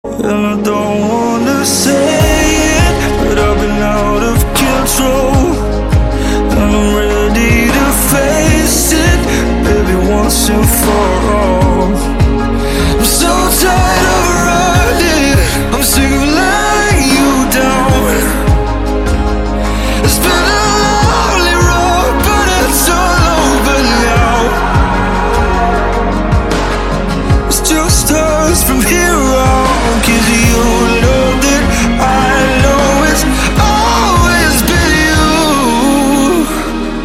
And I don't wanna say it, but I've been out of control, and I'm ready to face it, baby, once and for all. I'm so tired of running, I'm sick of letting you down. It's been a lonely road, but it's all over now. It's just us from here